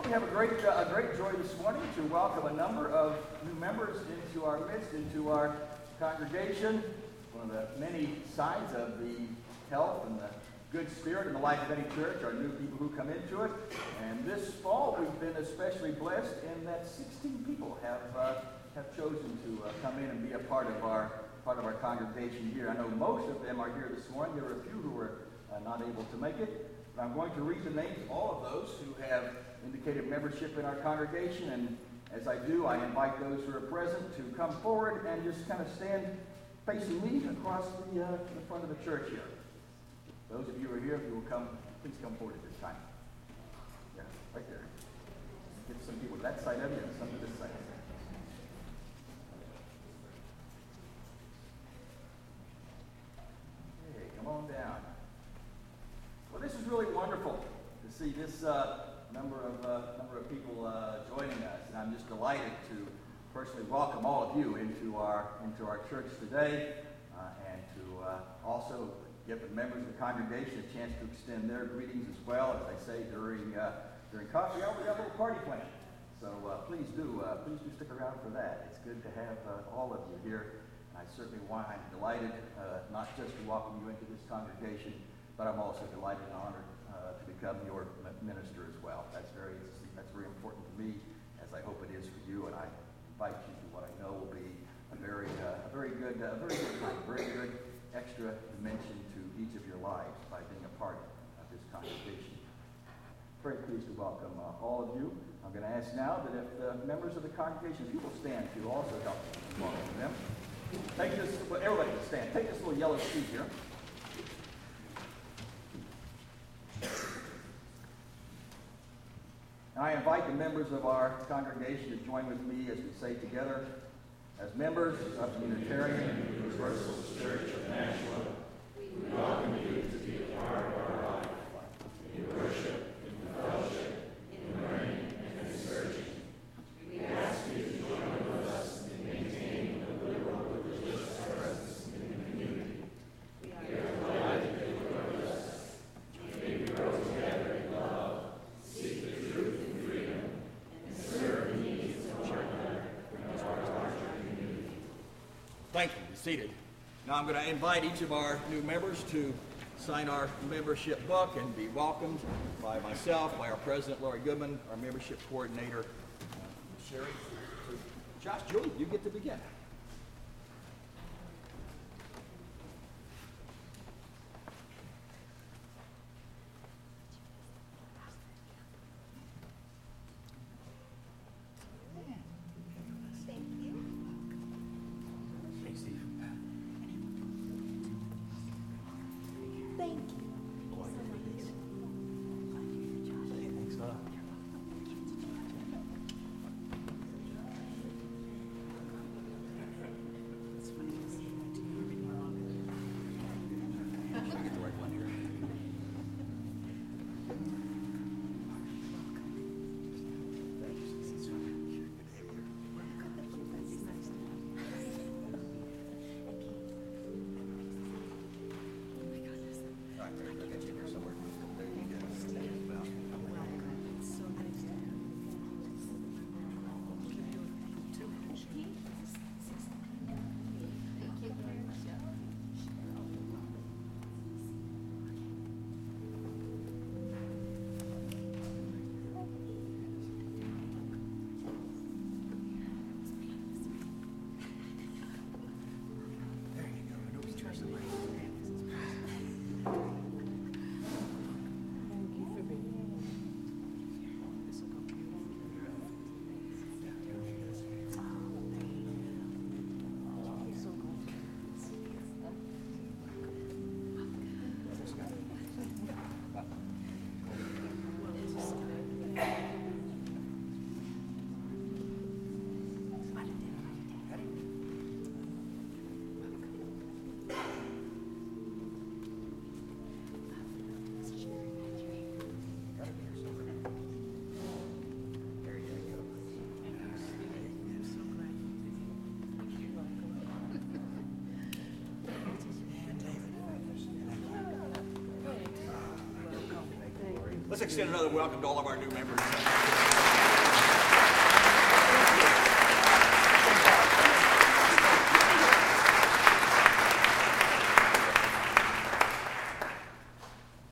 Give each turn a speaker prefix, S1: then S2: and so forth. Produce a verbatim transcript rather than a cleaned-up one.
S1: We have a great, uh, a great joy this morning to welcome a number of new members into our midst, into our congregation. One of the many signs of the health and the good spirit in the life of any church are new people who come into it. And this fall, we've been especially blessed in that sixteen people have uh, have chosen to uh, come in and be a part of our part of our congregation here. I know most of them are here this morning. There were a few who were uh, not able to make it. But I'm going to read the names of all of those who have indicated membership in our congregation, and as I do, I invite those who are present to come forward and just kind of stand facing me across the, uh, the front of the church here. Those of you who are here, if you will come, please come forward at this time. Yeah, right there. Get some people to that side of you and some to this side. Okay, come on down. Well, this is really wonderful to see this uh, number of uh, number of people uh, joining us, and I'm just delighted to personally welcome all of you into our into our church today, uh, and to uh, also give the members of the congregation a chance to extend their greetings as well. As I say during uh, during coffee hour, we got a little party planned, so uh, please do uh, please do stick around for that. It's good to have uh, all of you here. I certainly want I'm delighted uh, not just to welcome you into this congregation, but I'm also delighted and honored uh, to become your minister as well. That's very that's very important to me, as I hope it is for you. And I invite you to what I know will be a very uh, a very good uh, very good time, very good extra dimension to each of your lives by being a part of this congregation. Very pleased to welcome uh, all of you. I'm going to ask now that if the members of the congregation, if you will stand to also help welcome them. Take this, well, everybody will stand. Take this little yellow sheet here. And I invite the members of our congregation to join with me as we say together, as members of the Unitarian Universalist Church of Nashua, we welcome you to be a part of our life, in worship, in fellowship, in learning, and in searching. We ask you to join with us in maintaining the liberal religious presence in the community. We are glad that you are with us. May we grow together in love, seek the truth and freedom, and serve the needs of one another and our larger community. Thank you. Be seated. Now I'm going to invite each of our new members to sign our membership book and be welcomed by myself, by our president, Laurie Goodman, our membership coordinator, uh, Sherry. So, Josh, Julie, you get to begin. Let's extend another welcome to all of our new members.